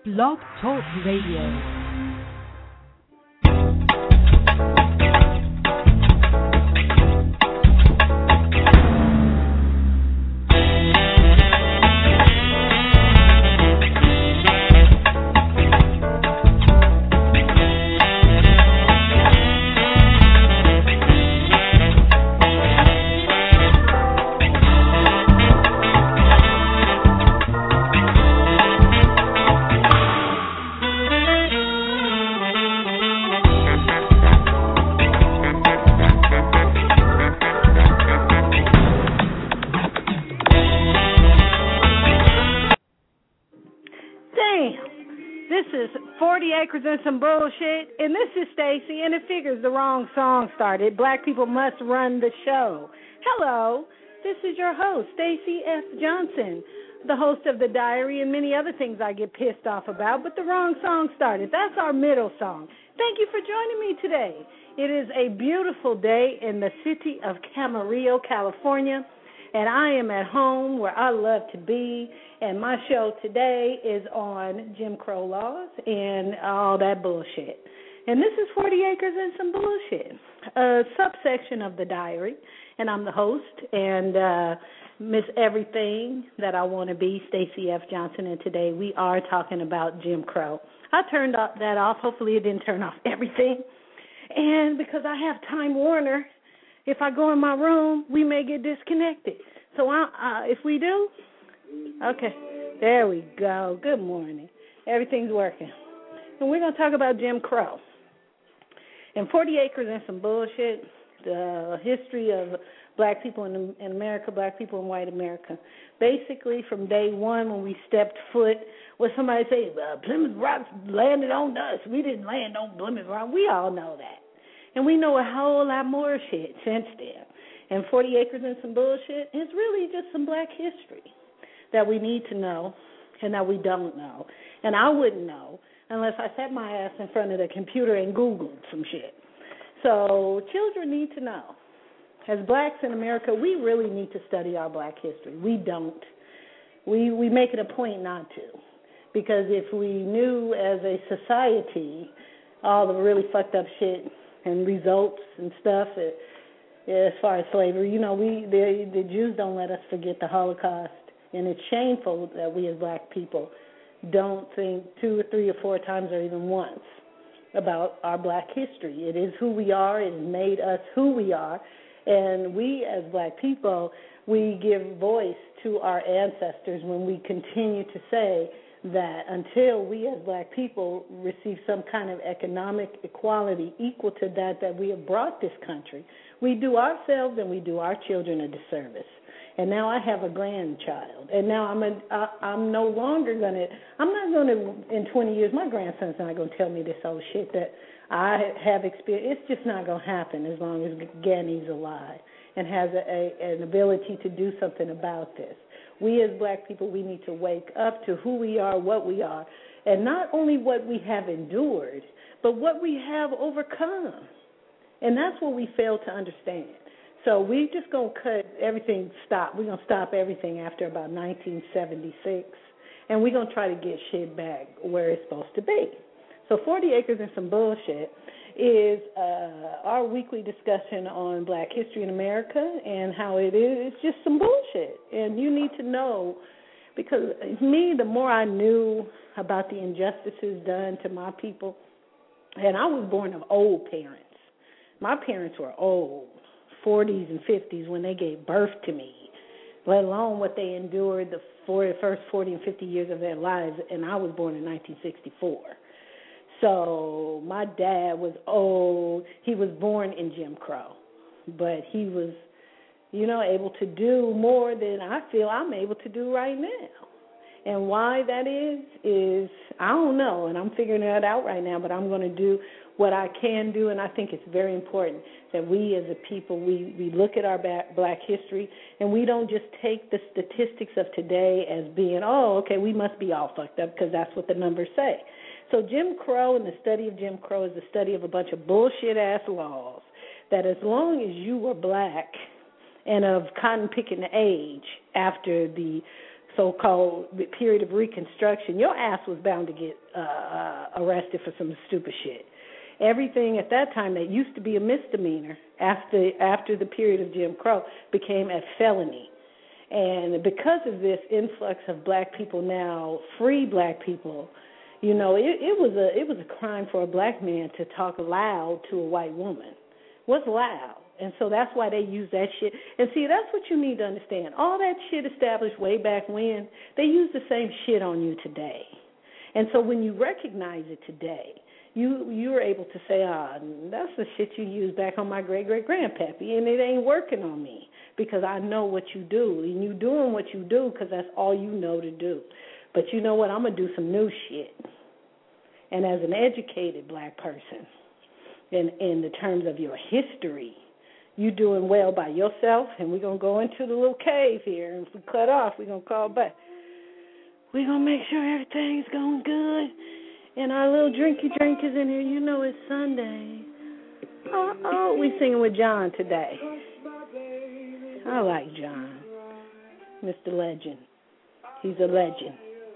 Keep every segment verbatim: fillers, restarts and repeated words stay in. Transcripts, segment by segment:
Blog Talk Radio. And some bullshit, and this is Stacy, and it figures the wrong song started. Black people must run the show. Hello, this is your host, Stacy F. Johnson, the host of The Diary and many other things I get pissed off about, but the wrong song started. That's our middle song. Thank you for joining me today. It is a beautiful day in the city of Camarillo, California, and I am at home where I love to be. And my show today is on Jim Crow laws and all that bullshit. And this is forty acres and some bullshit, a subsection of The Diary. And I'm the host and uh, Miss Everything that I want to be, Stacy F. Johnson. And today we are talking about Jim Crow. I turned that off. Hopefully it didn't turn off everything. And because I have Time Warner, if I go in my room, we may get disconnected. So I, uh, if we do... Okay, there we go. Good morning. Everything's working. And we're going to talk about Jim Crow. And forty acres and some bullshit, the history of black people in, in America, black people in white America. Basically, from day one when we stepped foot, when somebody say, uh, Plymouth Rock landed on us. We didn't land on Plymouth Rock. We all know that. And we know a whole lot more shit since then. And forty acres and some bullshit is really just some black history that we need to know and that we don't know. And I wouldn't know unless I sat my ass in front of the computer and Googled some shit. So children need to know. As blacks in America, we really need to study our black history. We don't. We we make it a point not to. Because if we knew as a society all the really fucked up shit and results and stuff it, as far as slavery, you know, we the, the Jews don't let us forget the Holocaust. And it's shameful that we as black people don't think two or three or four times or even once about our black history. It is who we are. It has made us who we are. And we as black people, we give voice to our ancestors when we continue to say that until we as black people receive some kind of economic equality equal to that that we have brought this country, we do ourselves and we do our children a disservice. And now I have a grandchild, and now I'm a, I, I'm no longer going to, I'm not going to, in twenty years, my grandson's not going to tell me this old shit that I have experienced. It's just not going to happen as long as Ganny's alive and has a, a, an ability to do something about this. We as black people, we need to wake up to who we are, what we are, and not only what we have endured, but what we have overcome. And that's what we fail to understand. So we just going to cut everything, stop. We're going to stop everything after about nineteen seventy-six, and we're going to try to get shit back where it's supposed to be. So forty acres and some bullshit is uh, our weekly discussion on black history in America and how it is. It's just some bullshit, and you need to know, because me, the more I knew about the injustices done to my people, and I was born of old parents. My parents were old. forties and fifties when they gave birth to me, let alone what they endured the forty, first forty and fifty years of their lives, and I was born in nineteen sixty-four. So my dad was old. He was born in Jim Crow, but he was, you know, able to do more than I feel I'm able to do right now. And why that is, is I don't know, and I'm figuring that out right now, but I'm going to do what I can do, and I think it's very important that we as a people, we, we look at our black history, and we don't just take the statistics of today as being, oh, okay, we must be all fucked up because that's what the numbers say. So Jim Crow and the study of Jim Crow is the study of a bunch of bullshit-ass laws that as long as you were black and of cotton-picking age after the so-called period of Reconstruction, your ass was bound to get uh, uh, arrested for some stupid shit. Everything at that time that used to be a misdemeanor after after the period of Jim Crow became a felony. And because of this influx of black people now, free black people, you know, it, it was a it was a crime for a black man to talk loud to a white woman. What's loud? And so that's why they use that shit. And see, that's what you need to understand. All that shit established way back when, they use the same shit on you today. And so when you recognize it today, you you are able to say, ah, that's the shit you used back on my great-great-grandpappy, and it ain't working on me because I know what you do. And you doing what you do because that's all you know to do. But you know what? I'm going to do some new shit. And as an educated black person, in, in the terms of your history, you doing well by yourself, and we're going to go into the little cave here, and if we cut off, we're going to call back. We're going to make sure everything's going good, and our little drinky drink is in here. You know it's Sunday. Uh-oh, we singing with John today. I like John, Mister Legend. He's a legend.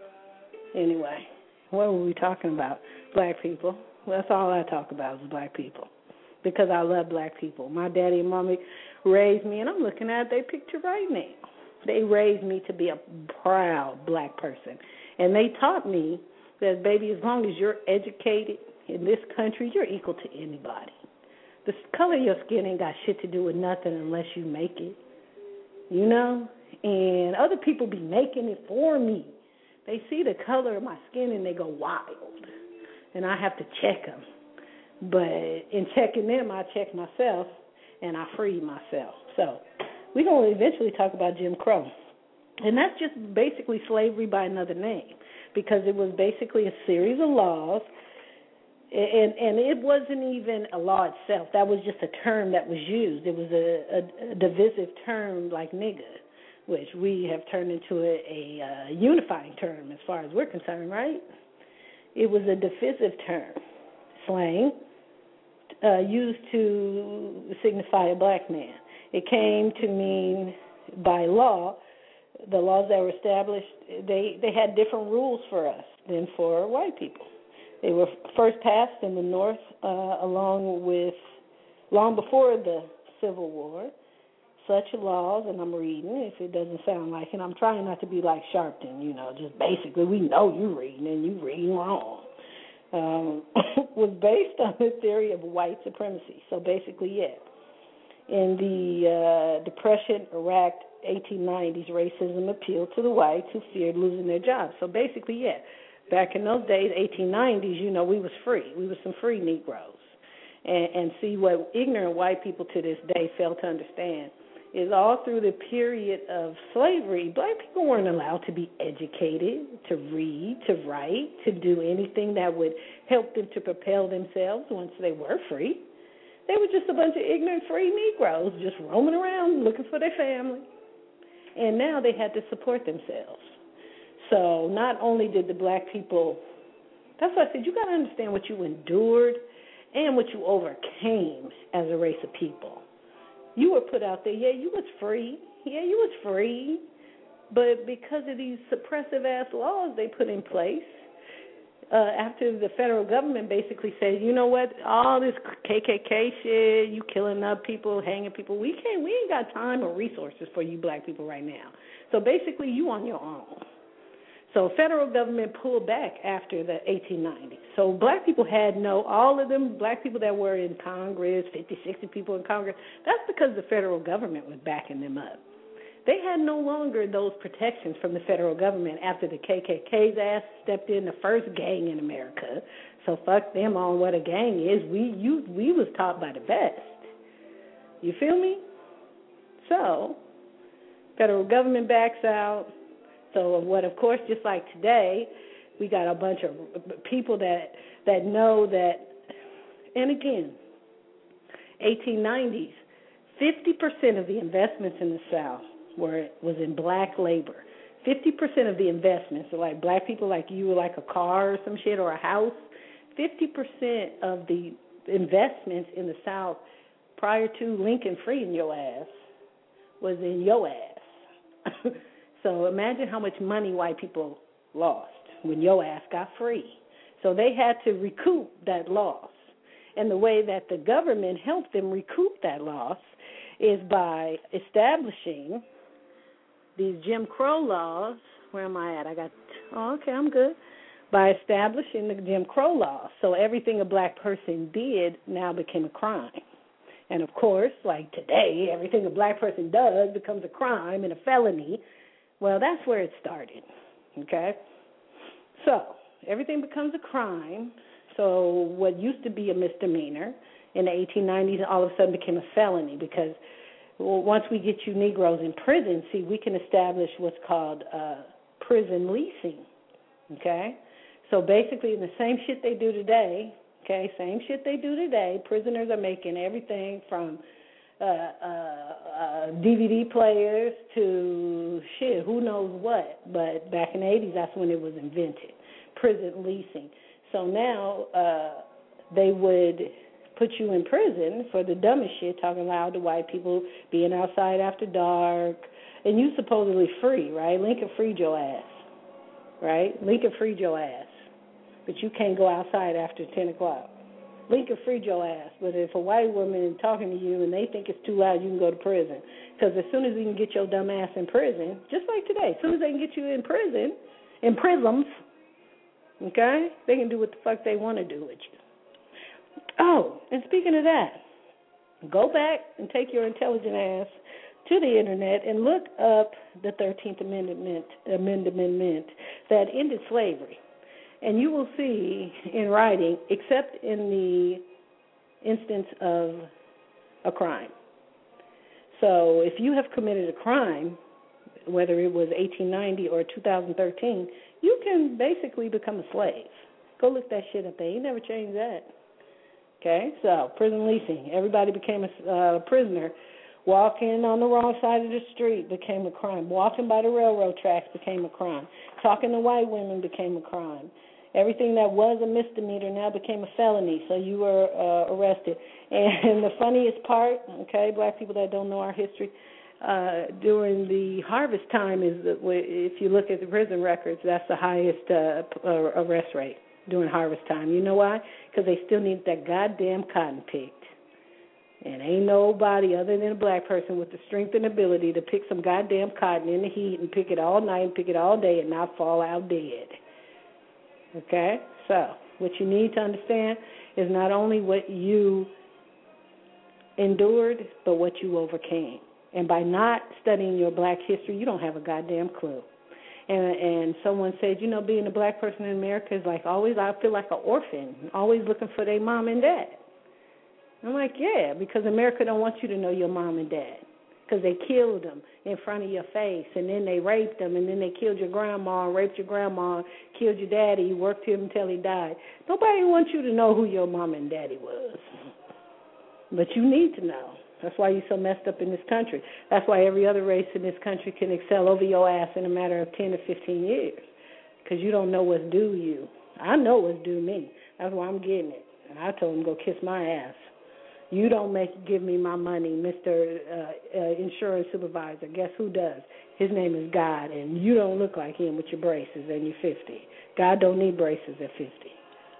Anyway, what were we talking about? Black people. That's all I talk about is black people. Because I love black people. My daddy and mommy raised me, and I'm looking at their picture right now. They raised me to be a proud black person. And they taught me that, baby, as long as you're educated in this country, you're equal to anybody. The color of your skin ain't got shit to do with nothing unless you make it, you know? And other people be making it for me. They see the color of my skin, and they go wild. And I have to check them. But in checking them, I check myself, and I free myself. So we're going to eventually talk about Jim Crow. And that's just basically slavery by another name, because it was basically a series of laws, and, and it wasn't even a law itself. That was just a term that was used. It was a, a, a divisive term like nigga, which we have turned into a, a uh, unifying term as far as we're concerned, right? It was a divisive term, slang, Uh, used to signify a black man. It came to mean by law, the laws that were established, they, they had different rules for us than for white people. They were first passed in the North uh, along with, long before the Civil War. Such laws, and I'm reading, if it doesn't sound like it, I'm trying not to be like Sharpton, you know, just basically we know you reading and you reading wrong. Um, was based on the theory of white supremacy. So basically, yeah, in the uh, Depression, Iraq, eighteen nineties, racism appealed to the whites who feared losing their jobs. So basically, yeah, back in those days, eighteen nineties, you know, we was free. We was some free Negroes. And, and see, what ignorant white people to this day fail to understand is all through the period of slavery, black people weren't allowed to be educated, to read, to write, to do anything that would help them to propel themselves once they were free. They were just a bunch of ignorant free Negroes just roaming around looking for their family. And now they had to support themselves. So not only did the black people, that's why I said you got to understand what you endured and what you overcame as a race of people. You were put out there, yeah, you was free. Yeah, you was free. But because of these suppressive-ass laws they put in place, uh, after the federal government basically said, you know what, all this K K K shit, you killing up people, hanging people, we can't, we ain't got time or resources for you black people right now. So basically, you on your own. So federal government pulled back after the eighteen nineties. So black people had no, all of them black people that were in Congress, fifty, sixty people in Congress, that's because the federal government was backing them up. They had no longer those protections from the federal government after the K K K's ass stepped in, the first gang in America. So fuck them on what a gang is. We you we was taught by the best. You feel me? So federal government backs out. So what, of course, just like today, we got a bunch of people that that know that, and again, eighteen nineties, fifty percent of the investments in the South were was in black labor. fifty percent of the investments, so like black people like you, like a car or some shit or a house, fifty percent of the investments in the South prior to Lincoln freeing your ass was in your ass. So imagine how much money white people lost when your ass got free. So they had to recoup that loss. And the way that the government helped them recoup that loss is by establishing these Jim Crow laws. Where am I at? I got, oh, okay, I'm good. By establishing the Jim Crow laws. So everything a black person did now became a crime. And, of course, like today, everything a black person does becomes a crime and a felony. Well, that's where it started, okay? So everything becomes a crime. So what used to be a misdemeanor in the eighteen nineties all of a sudden became a felony because well, once we get you Negroes in prison, see, we can establish what's called uh, prison leasing, okay? So basically the same shit they do today, okay, same shit they do today, prisoners are making everything from uh, uh, uh, D V D players to shit, who knows what. But back in the eighties, that's when it was invented, prison leasing. So now uh, they would put you in prison for the dumbest shit, talking loud to white people, being outside after dark, and you supposedly free, right? Lincoln freed your ass, right? Lincoln freed your ass, but you can't go outside after ten o'clock. Lincoln freed your ass, but if a white woman is talking to you and they think it's too loud, you can go to prison. Because as soon as you can get your dumb ass in prison, just like today, as soon as they can get you in prison, in prisons, okay, they can do what the fuck they want to do with you. Oh, and speaking of that, go back and take your intelligent ass to the internet and look up the thirteenth Amendment, Amendment that ended slavery. And you will see in writing, except in the instance of a crime. So if you have committed a crime, whether it was eighteen ninety or two thousand thirteen, you can basically become a slave. Go look that shit up there. You never changed that. Okay, so prison leasing. Everybody became a uh, prisoner. Walking on the wrong side of the street became a crime. Walking by the railroad tracks became a crime. Talking to white women became a crime. Everything that was a misdemeanor now became a felony, so you were uh, arrested. And the funniest part, okay, black people that don't know our history, uh, during the harvest time is that if you look at the prison records, that's the highest uh, arrest rate during harvest time. You know why? Because they still need that goddamn cotton picked. And ain't nobody other than a black person with the strength and ability to pick some goddamn cotton in the heat and pick it all night and pick it all day and not fall out dead. Okay? So what you need to understand is not only what you endured, but what you overcame. And by not studying your black history, you don't have a goddamn clue. And, and someone said, you know, being a black person in America is like always, I feel like an orphan, always looking for their mom and dad. I'm like, yeah, because America don't want you to know your mom and dad because they killed them in front of your face, and then they raped them, and then they killed your grandma, raped your grandma, killed your daddy, you worked him until he died. Nobody wants you to know who your mom and daddy was. But you need to know. That's why you're so messed up in this country. That's why every other race in this country can excel over your ass in a matter of ten to fifteen years because you don't know what's due you. I know what's due me. That's why I'm getting it. And I told him, go kiss my ass. You don't make give me my money, Mister Uh, uh, insurance supervisor. Guess who does? His name is God, and you don't look like him with your braces and you're fifty. God don't need braces at fifty.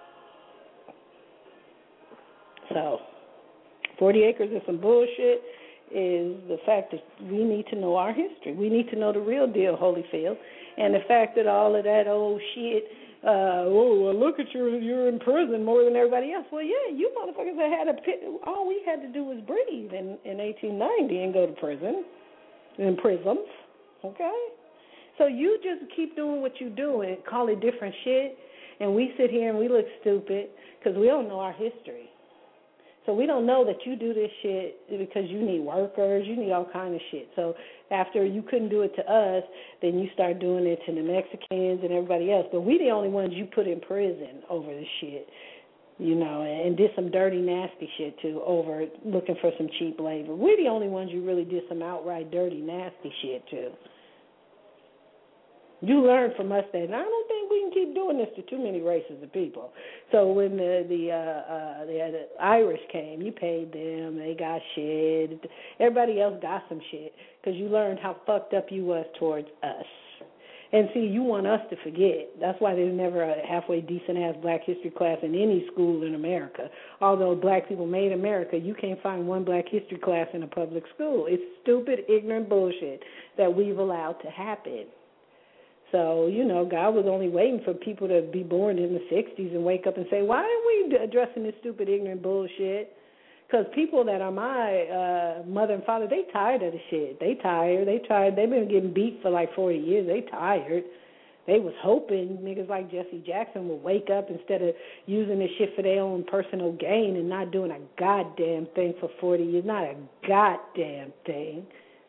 So forty acres of some bullshit is the fact that we need to know our history. We need to know the real deal, Holyfield. And the fact that all of that old shit, uh, oh, well, look at you, you're in prison more than everybody else. Well, yeah, you motherfuckers that had a pit, all we had to do was breathe in, in eighteen ninety and go to prison, in prisons, okay? So you just keep doing what you do and call it different shit, and we sit here and we look stupid because we don't know our history. So we don't know that you do this shit because you need workers, you need all kind of shit. So after you couldn't do it to us, then you start doing it to the Mexicans and everybody else. But we the only ones you put in prison over this shit, you know, and did some dirty, nasty shit too over looking for some cheap labor. We're the only ones you really did some outright dirty, nasty shit to. You learned from us that, and I don't think we can keep doing this to too many races of people. So when the the uh, uh, the, uh, the Irish came, you paid them. They got shit. Everybody else got some shit because you learned how fucked up you was towards us. And see, you want us to forget. That's why there's never a halfway decent-ass black history class in any school in America. Although black people made America, you can't find one black history class in a public school. It's stupid, ignorant bullshit that we've allowed to happen. So, you know, God was only waiting for people to be born in the sixties and wake up and say, why are we addressing this stupid, ignorant bullshit? Because people that are my uh, mother and father, they tired of the shit. They tired. They tired. They've been getting beat for like forty years. They tired. They was hoping niggas like Jesse Jackson would wake up instead of using this shit for their own personal gain and not doing a goddamn thing for forty years. Not a goddamn thing.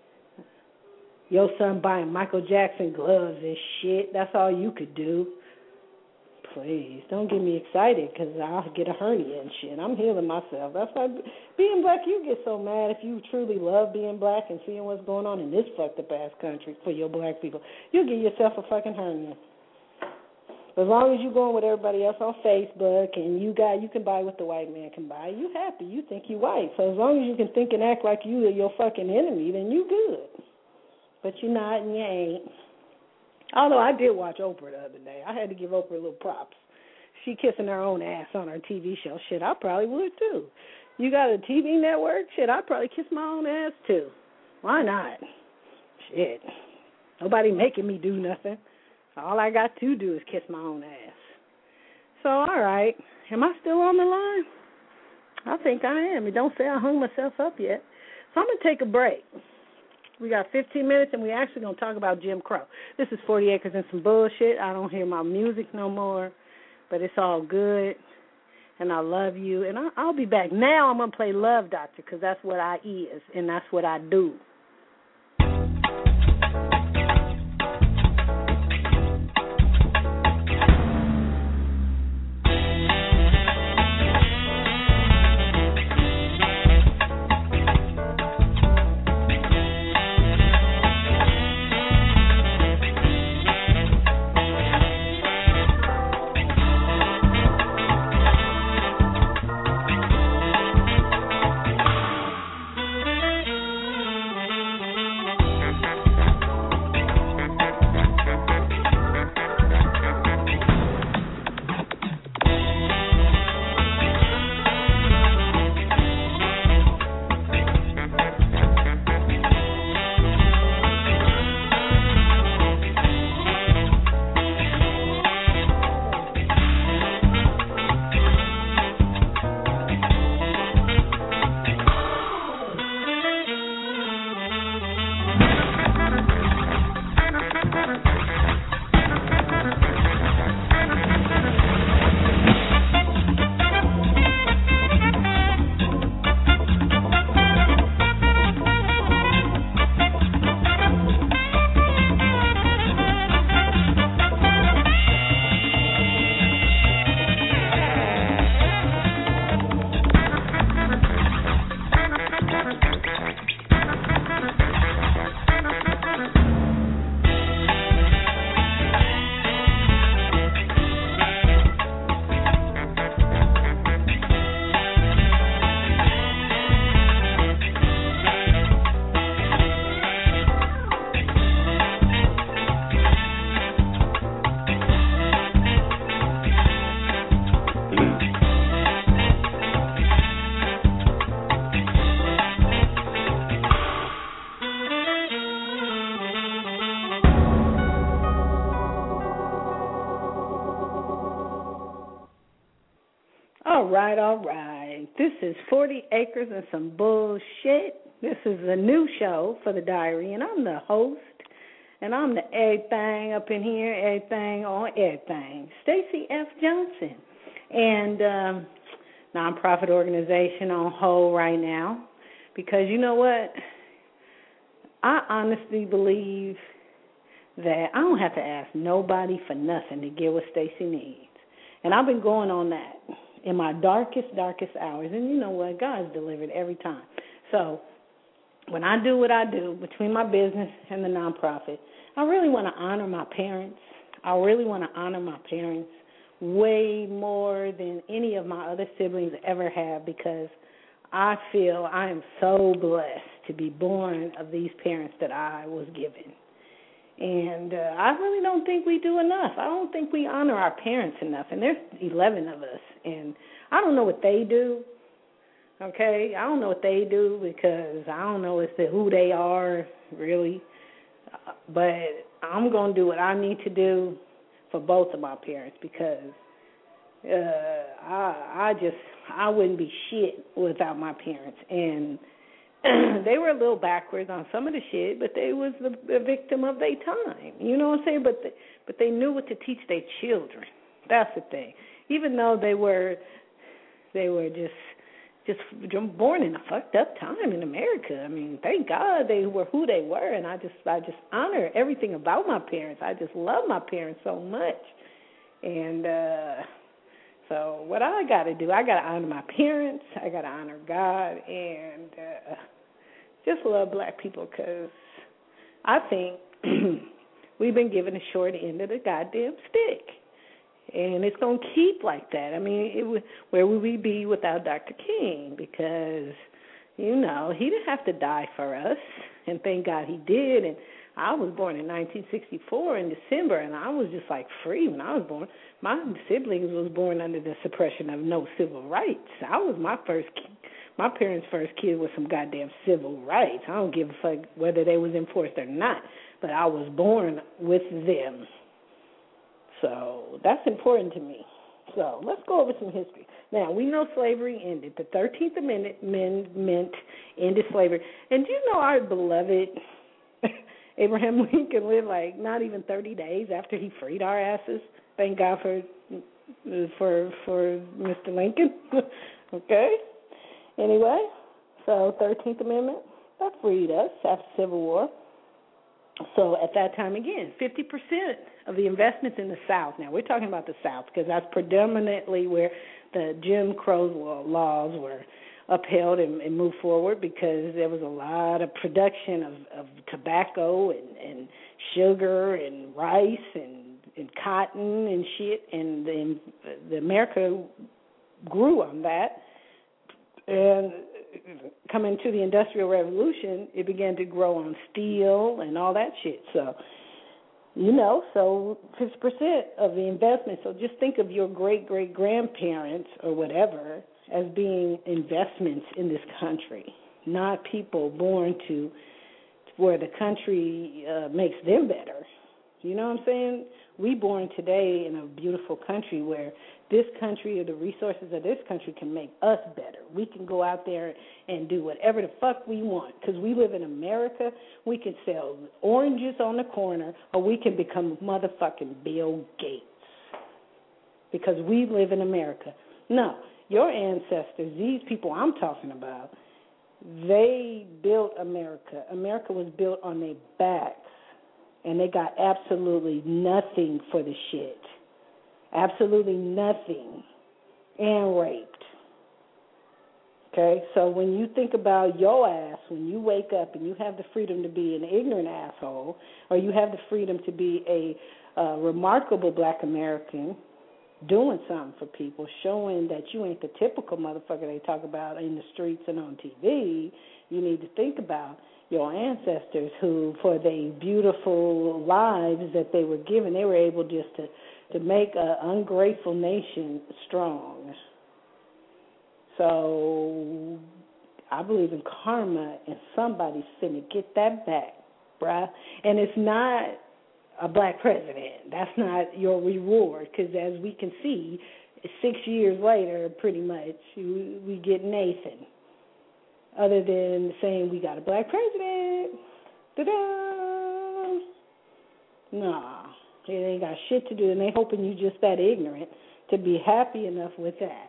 Your son buying Michael Jackson gloves and shit. That's all you could do. Please, don't get me excited because I'll get a hernia and shit. I'm healing myself. That's why being black, you get so mad if you truly love being black and seeing what's going on in this fucked up ass country for your black people. You'll get yourself a fucking hernia. As long as you're going with everybody else on Facebook and you got you can buy what the white man can buy, you happy. You think you white. So as long as you can think and act like you are your fucking enemy, then you good. But you're not and you ain't. Although I did watch Oprah the other day. I had to give Oprah a little props. She kissing her own ass on her T V show. Shit, I probably would too. You got a T V network? Shit, I'd probably kiss my own ass too. Why not? Shit. Nobody making me do nothing. All I got to do is kiss my own ass. So, all right. Am I still on the line? I think I am. It don't say I hung myself up yet. So I'm going to take a break. We got fifteen minutes, and we're actually going to talk about Jim Crow. This is forty acres and some bullshit. I don't hear my music no more, but it's all good, and I love you. And I, I'll be back. Now I'm going to play Love Doctor because that's what I is, and that's what I do. All right, all right. This is forty acres and some bullshit. This is a new show for the diary, and I'm the host, and I'm the everything up in here, everything on everything, Stacey F. Johnson. And um, nonprofit organization on hold right now because you know what? I honestly believe that I don't have to ask nobody for nothing to get what Stacey needs. And I've been going on that in my darkest, darkest hours. And you know what? God's delivered every time. So when I do what I do between my business and the nonprofit, I really want to honor my parents. I really want to honor my parents way more than any of my other siblings ever have, because I feel I am so blessed to be born of these parents that I was given. And uh, I really don't think we do enough. I don't think we honor our parents enough. And there's eleven of us. And I don't know what they do, okay? I don't know what they do because I don't know as to who they are, really. Uh, but I'm going to do what I need to do for both of my parents, because uh, I, I just, I wouldn't be shit without my parents. And they were a little backwards on some of the shit, but they was the, the victim of their time. You know what I'm saying? But they, but they knew what to teach their children. That's the thing. Even though they were they were just just born in a fucked up time in America. I mean, thank God they were who they were, and I just I just honor everything about my parents. I just love my parents so much, and uh, so what I got to do, I got to honor my parents. I got to honor God, and uh, just love black people, because I think we've been given a short end of the goddamn stick. And it's going to keep like that. I mean, it would, where would we be without Doctor King? Because, you know, he didn't have to die for us, and thank God he did. And I was born in nineteen sixty-four in December, and I was just like free when I was born. My siblings was born under the suppression of no civil rights. I was my first kid. My parents' first kid was some goddamn civil rights. I don't give a fuck whether they was enforced or not, but I was born with them. So that's important to me. So let's go over some history. Now, we know slavery ended. The thirteenth Amendment ended slavery. And do you know our beloved Abraham Lincoln lived like not even thirty days after he freed our asses? Thank God for for for Mister Lincoln. Okay? Anyway, so thirteenth Amendment, that freed us after Civil War. So at that time, again, fifty percent of the investments in the South. Now, we're talking about the South because that's predominantly where the Jim Crow laws were upheld and, and moved forward, because there was a lot of production of, of tobacco and, and sugar and rice and, and cotton and shit, and the, the America grew on that. And coming to the Industrial Revolution, it began to grow on steel and all that shit. So, you know, so fifty percent of the investment. So just think of your great-great-grandparents or whatever as being investments in this country, not people born to where the country uh, makes them better. You know what I'm saying? We born today in a beautiful country where this country or the resources of this country can make us better. We can go out there and do whatever the fuck we want, because we live in America. We can sell oranges on the corner, or we can become motherfucking Bill Gates, because we live in America. No, your ancestors, these people I'm talking about, they built America. America was built on their backs, and they got absolutely nothing for the shit. Absolutely nothing, and raped. Okay, so when you think about your ass, when you wake up and you have the freedom to be an ignorant asshole, or you have the freedom to be a uh, remarkable black American doing something for people, showing that you ain't the typical motherfucker they talk about in the streets and on T V, you need to think about your ancestors who, for their beautiful lives that they were given, they were able just to to make an ungrateful nation strong. So I believe in karma, and somebody's finna get that back, bruh. And it's not a black president. That's not your reward, because as we can see, six years later, pretty much, we, we get Nathan. Other than saying we got a black president. Ta-da! Nah. They ain't got shit to do, and they hoping you just that ignorant to be happy enough with that.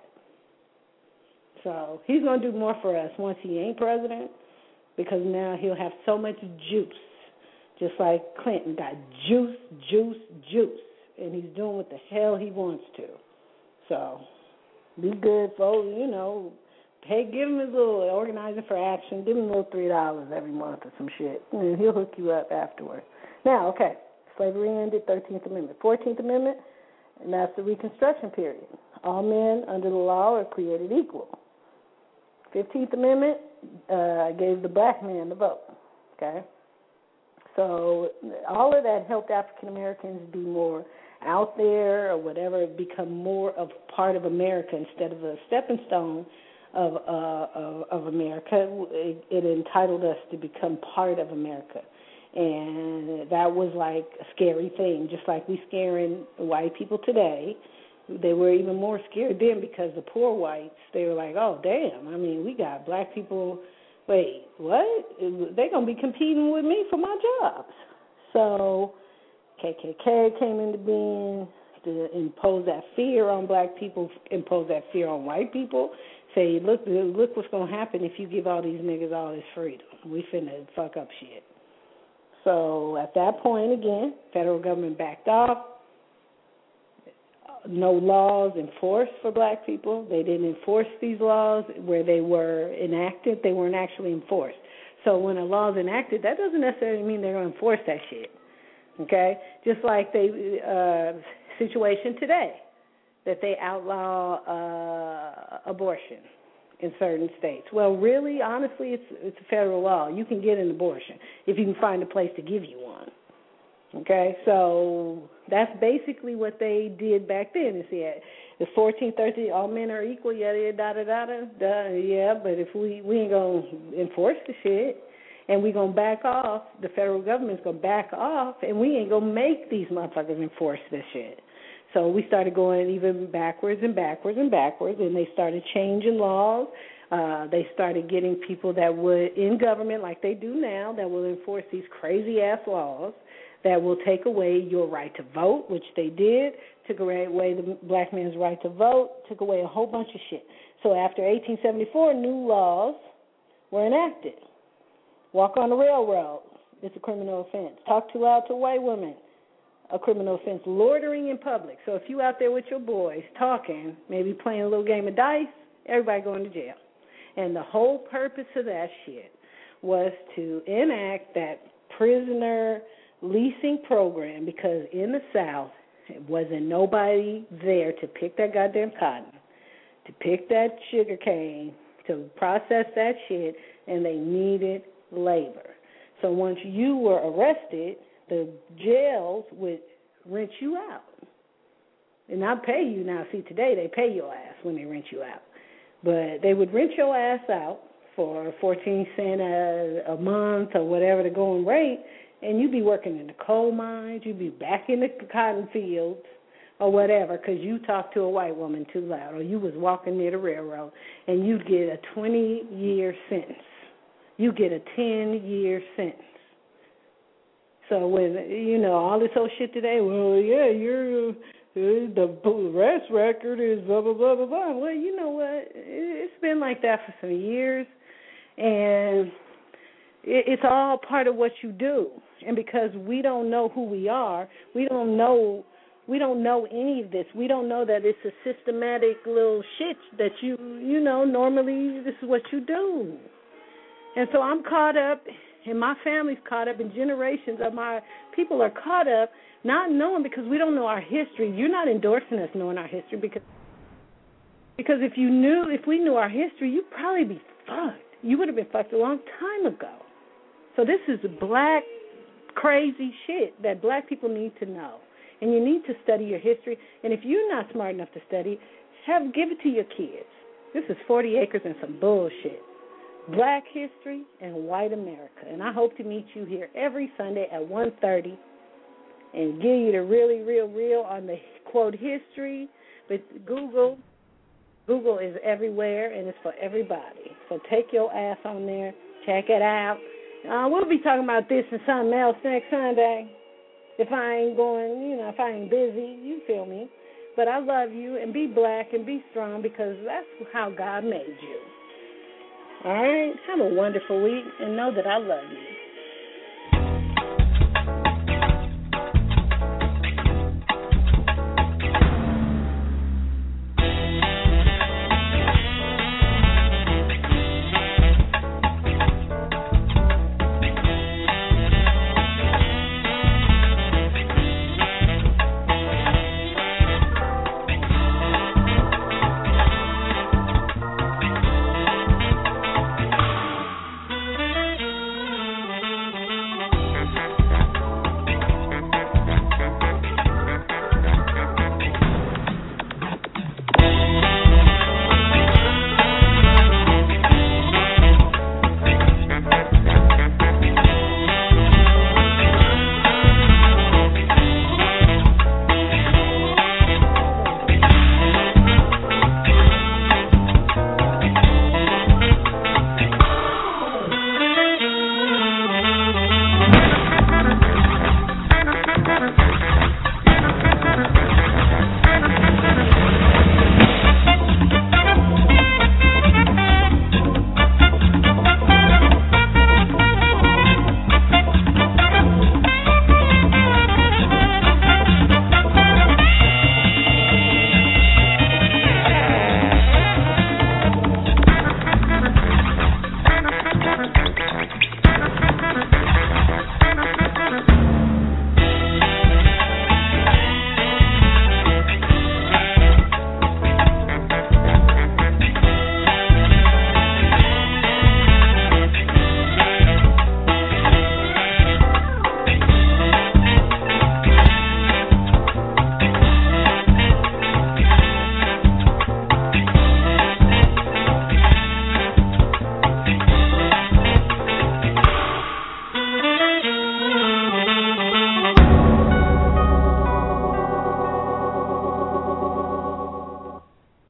So he's going to do more for us once he ain't president, because now he'll have so much juice, just like Clinton got juice, juice, juice, and he's doing what the hell he wants to. So be good, folks. You know, Hey, give him his little organizing for action. Give him a little three dollars every month or some shit, and he'll hook you up afterwards. Now, okay, slavery ended. Thirteenth Amendment, Fourteenth Amendment, and that's the Reconstruction period. All men under the law are created equal. Fifteenth Amendment uh, gave the black man the vote. Okay, so all of that helped African Americans be more out there or whatever, become more of part of America instead of a stepping stone of uh, of, of America. It, it entitled us to become part of America, and that was like a scary thing. Just like we scaring white people today, they were even more scared then because the poor whites, they were like, oh damn, I mean, we got black people. Wait, what? They're gonna be competing with me for my jobs. So K K K came into being to impose that fear on black people, impose that fear on white people. Say, look, look what's going to happen if you give all these niggas all this freedom. We finna fuck up shit. So at that point, again, federal government backed off. No laws enforced for black people. They didn't enforce these laws where they were enacted. They weren't actually enforced. So when a law is enacted, that doesn't necessarily mean they're going to enforce that shit. Okay? Just like the uh, situation today, that they outlaw uh, abortion in certain states. Well, really, honestly, it's it's a federal law. You can get an abortion if you can find a place to give you one. Okay? So that's basically what they did back then. Is yeah, the fourteen, thirteen, all men are equal, yada, yada, da, da, da, da, yeah, but if we, we ain't going to enforce the shit, and we going to back off, the federal government's going to back off, and we ain't going to make these motherfuckers enforce this shit. So we started going even backwards and backwards and backwards, and they started changing laws. Uh, they started getting people that would, in government like they do now, that will enforce these crazy-ass laws that will take away your right to vote, which they did, took away the black man's right to vote, took away a whole bunch of shit. So after eighteen seventy-four, new laws were enacted. Walk on the railroad, it's a criminal offense. Talk too loud to a white woman, a criminal offense. Loitering in public. So if you out there with your boys talking, maybe playing a little game of dice, everybody going to jail. And the whole purpose of that shit was to enact that prisoner leasing program, because in the South, it wasn't nobody there to pick that goddamn cotton, to pick that sugar cane, to process that shit, and they needed labor. So once you were arrested, the jails would rent you out and not pay you. Now, see, today they pay your ass when they rent you out. But they would rent your ass out for fourteen cents a, a month or whatever the going rate, and you'd be working in the coal mines, you'd be back in the cotton fields or whatever because you talked to a white woman too loud, or you was walking near the railroad, and you'd get a twenty-year sentence. You get a ten-year sentence. So when, you know, all this old shit today, well, yeah, you're, uh, the arrest record is blah, blah, blah, blah, blah. Well, you know what? It's been like that for some years, and it's all part of what you do. And because we don't know who we are, we don't know we don't know any of this. We don't know that it's a systematic little shit that you, you know, normally this is what you do. And so I'm caught up, and my family's caught up, and generations of my people are caught up not knowing, because we don't know our history. You're not endorsing us knowing our history, because because if you knew, if we knew our history, you'd probably be fucked. You would have been fucked a long time ago. So this is black, crazy shit that black people need to know. And you need to study your history. And if you're not smart enough to study, have give it to your kids. This is forty acres and some bullshit. Black history and white America. And I hope to meet you here every Sunday at one thirty and give you the really, real, real on the, quote, history. But Google, Google is everywhere, and it's for everybody. So take your ass on there. Check it out. Uh, we'll be talking about this and something else next Sunday. If I ain't going, you know, if I ain't busy, you feel me. But I love you, and be black and be strong, because that's how God made you. All right? Have a wonderful week, and know that I love you.